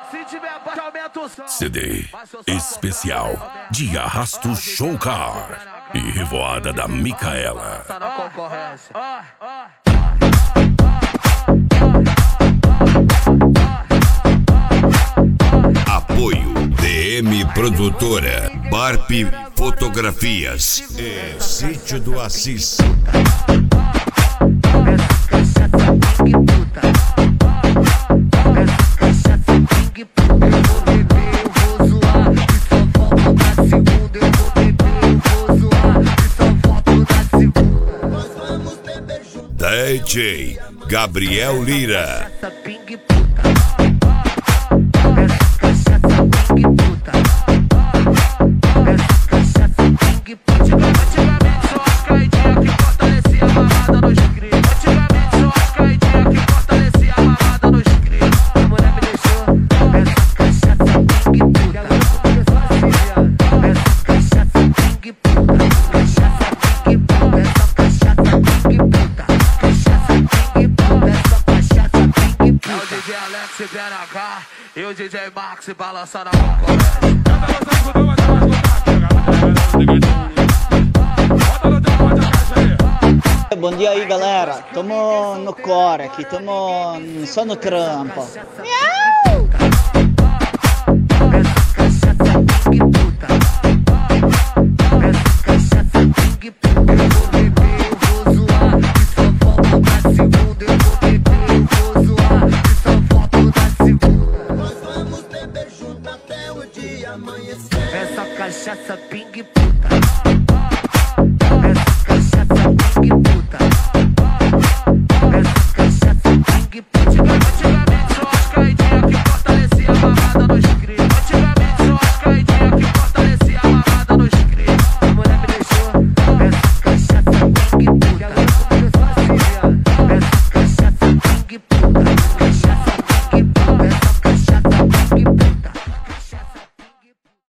Se tiver baixo, aumenta o som. CD especial de Arrasto Showcar e Revoada da Micaela. Tá na concorrência. Apoio DM Produtora, Barp Fotografias, Sítio do Assis. DJ Gabriel Lira. Antigamente só as caidinhas que fortalecia a mamada nos cria. Antigamente só as caidinhas que fortalecia a mamada nos cria. A mulher me deixou essa cachaça ping puta. Agora começou assim, essa cachaça ping puta. Cachaça ping puta, essa cachaça ping puta. Cachaça ping puta, essa cachaça ping puta. É o DJ Alex BNH e o DJ Max balançando a concorrência. Bom dia aí, galera. Tamo no core aqui, tamo só no trampo. Miau! Essa cachaça ping puta. Essa cachaça ping puta. Eu vou beber, eu vou zoar. E só volto na segunda. Eu vou beber, eu vou zoar. E só volto na segunda. Nós vamos beber junto até o dia amanhecer. Essa cachaça ping puta.